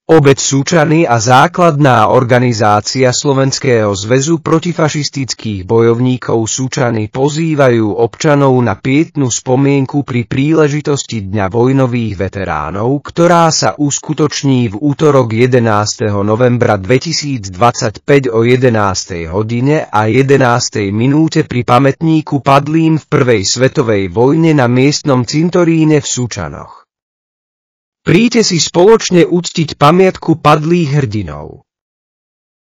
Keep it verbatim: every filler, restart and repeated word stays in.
Obec Súčany a základná organizácia Slovenského zväzu protifašistických bojovníkov Súčany pozývajú občanov na pietnú spomienku pri príležitosti Dňa vojnových veteránov, ktorá sa uskutoční v útorok jedenásteho novembra dvetisícdvadsaťpäť o jedenástej hodine a jedenástej minúte pri pamätníku padlým v Prvej svetovej vojne na miestnom cintoríne v Súčanoch. Príďte si spoločne uctiť pamiatku padlých hrdinov.